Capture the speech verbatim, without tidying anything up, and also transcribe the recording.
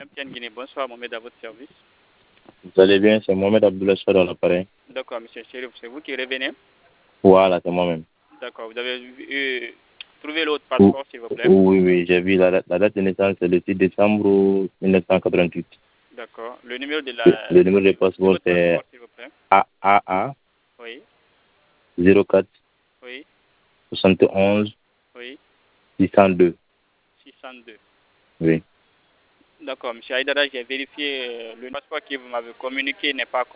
M T N Guinée, bonsoir, Mohamed à votre service. Vous allez bien, c'est Mohamed Abdoulaye dans l'appareil. D'accord, monsieur Chérif, c'est vous qui revenez? Voilà, c'est moi-même. D'accord, vous avez euh, trouvé l'autre passeport, s'il vous plaît? Oui, oui, j'ai vu la, la date de naissance, c'est le six décembre mille neuf cent quatre-vingt-huit. D'accord, le numéro de la... Le numéro de passeport, votre c'est passeport, s'il vous plaît? A A A Oui, zéro quatre oui, soixante et onze oui, six cent deux. six cent deux. Oui. D'accord, monsieur Aïdara, j'ai vérifié euh, le passeport que vous m'avez communiqué n'est pas